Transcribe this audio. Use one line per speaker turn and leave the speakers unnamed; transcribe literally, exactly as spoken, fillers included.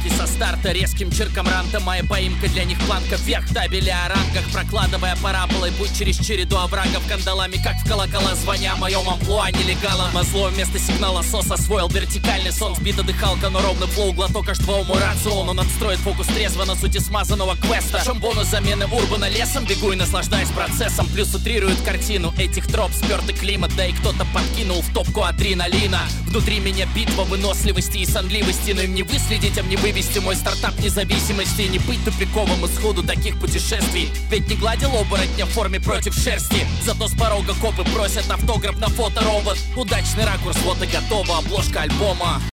Почти со старта резким чирком ранта моя поимка для них планка вверх табели о рангах, прокладывая параболой путь через череду оврагов, кандалами как в колокола звоня моем амплуа нелегалом. А зло вместо сигнала сос освоил вертикальный сон, сбита дыхалка, но ровный флоу, глоток аж твоему рациону. Надстроит фокус трезво на сути смазанного квеста. В чем бонус замены урбана лесом? Бегу и наслаждаюсь процессом. Плюс утрирует картину этих троп, спертый климат, да и кто-то подкинул в топку адреналина. Внутри меня битва выносливости и сонливости, но им не выследить, а мне вывести мой стартап независимости. И не быть тупиковым исходу таких путешествий. Ведь не гладил оборотня в форме против шерсти, зато с порога копы просят автограф на фоторобот. Удачный ракурс, вот и готова обложка альбома.